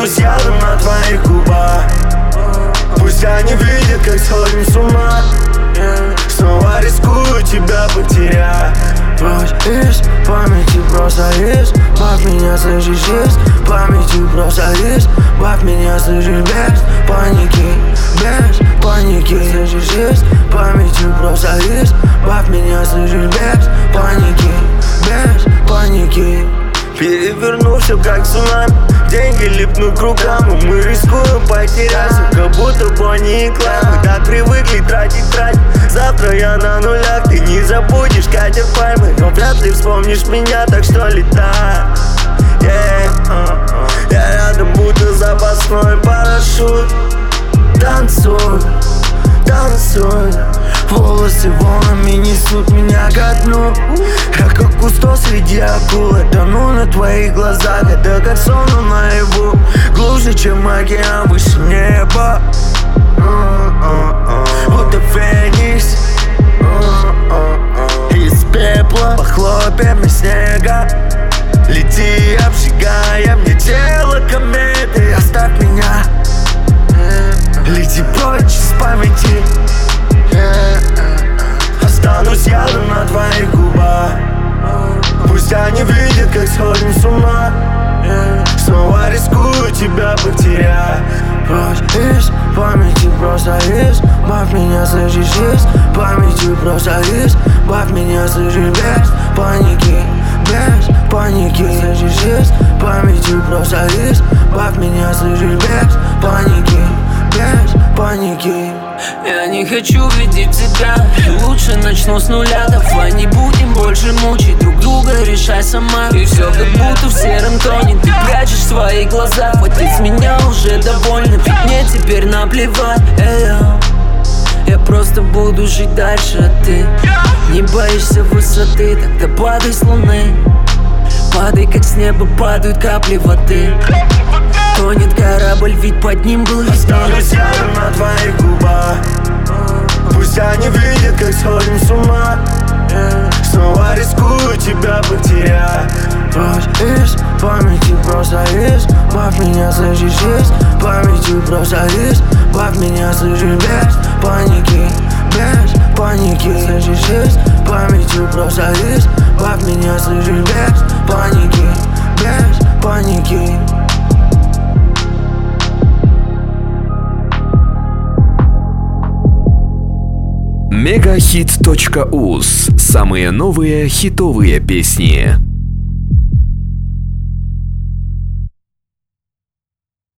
Останусь ядом на твоих губах. Пусть они видят, как сходим с ума. Снова рискую тебя потерять. Пусть из памяти просто избавь меня, слышишь, из памяти просто избавь меня, слышишь, без паники, слышишь, из памяти просто избавь меня, слышишь, без паники. Переверну все как цунами, деньги липнут к рукам, и мы рискуем потеряться, как будто Бонни и Клайд. Мы так привыкли тратить. Завтра я на нулях, ты не забудешь катер пальмы, но вряд ли вспомнишь меня, так что летай. Я рядом, будто запасной парашют. Танцуй, волосы волнами несут меня ко дну. Я как кусто среди акул, я тону на твоих глазах. Это как сон наяву, глубже, чем океан, выше неба. Будто феникс из пепла, по хлопьям и снега. Лети, обжигая мне тело кометы. Оставь меня, лети прочь из памяти. Останусь ядом на твоих губах. Пусть они видят, как сходим с ума. Снова рискую тебя потерять. Прочь из памяти просто избавь меня, слышишь, из памяти просто избавь меня, слышишь, без паники, слышишь, из памяти просто избавь меня, слышишь, без паники. Я не хочу видеть тебя, лучше начну с нуля. Давай не будем больше мучить друг друга, решай сама. И все как будто в сером тоне, ты прячешь свои глаза. Хватит с меня уже довольно, ведь мне теперь наплевать. Я просто буду жить дальше, а ты не боишься высоты, тогда падай с луны. Падай, как с неба падают капли воды. Тонет корабль, ведь под ним был весь мир. Останусь ядом на твоих губах. Пусть они видят, как сходим с ума. Снова рискую тебя потерять. Прочь из памяти просто избавь меня, слышишь, из памяти просто избавь меня, слышишь, без паники, слышишь, из памяти просто избавь меня, слышишь, без паники. Megahit.uz. Самые новые хитовые песни.